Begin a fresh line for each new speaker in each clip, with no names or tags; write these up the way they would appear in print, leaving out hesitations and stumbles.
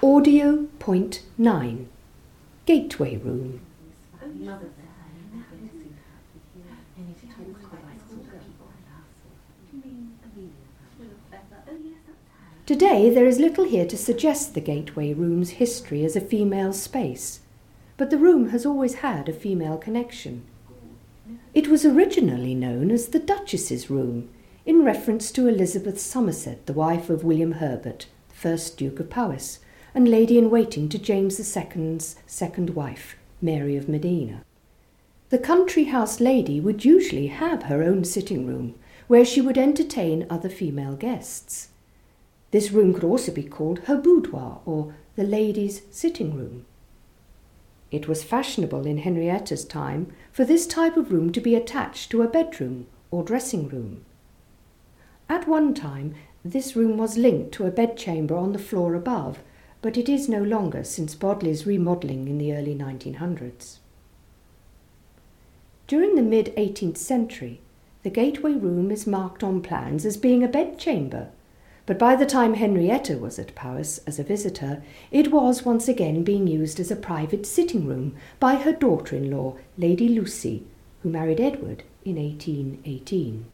Audio Point 9, Gateway Room. Today there is little here to suggest the Gateway Room's history as a female space, but the room has always had a female connection. It was originally known as the Duchess's Room, in reference to Elizabeth Somerset, the wife of William Herbert, the first Duke of Powys, and lady-in-waiting to James II's second wife, Mary of Modena. The country house lady would usually have her own sitting room, where she would entertain other female guests. This room could also be called her boudoir, or the lady's sitting room. It was fashionable in Henrietta's time for this type of room to be attached to a bedroom or dressing room. At one time, this room was linked to a bedchamber on the floor above, but it is no longer since Bodley's remodelling in the early 1900s. During the mid-18th century, the Gateway Room is marked on plans as being a bedchamber, but by the time Henrietta was at Powys as a visitor, it was once again being used as a private sitting room by her daughter-in-law, Lady Lucy, who married Edward in 1818.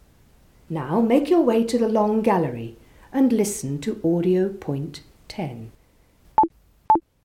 Now make your way to the long gallery and listen to Audio Point 10.